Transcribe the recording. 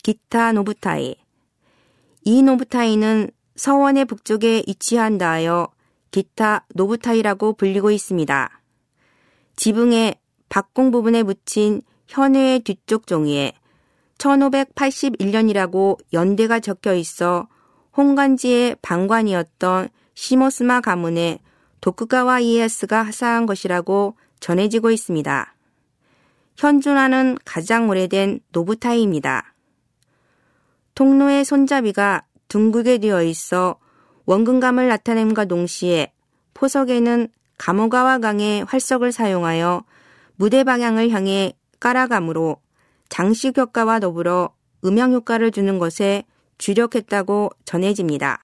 기타 노부타이. 이 노부타이는 서원의 북쪽에 위치한다 하여 기타 노부타이라고 불리고 있습니다. 지붕의 박공 부분에 붙인 현우의 뒤쪽 종이에 1581년이라고 연대가 적혀 있어 홍간지의 방관이었던 시모스마 가문의 도쿠가와 이에야스가 하사한 것이라고 전해지고 있습니다. 현존하는 가장 오래된 노부타이입니다. 통로의 손잡이가 둥글게 되어 있어 원근감을 나타냄과 동시에 포석에는 가모가와 강의 활석을 사용하여 무대 방향을 향해 깔아가므로 장식 효과와 더불어 음향 효과를 주는 것에 주력했다고 전해집니다.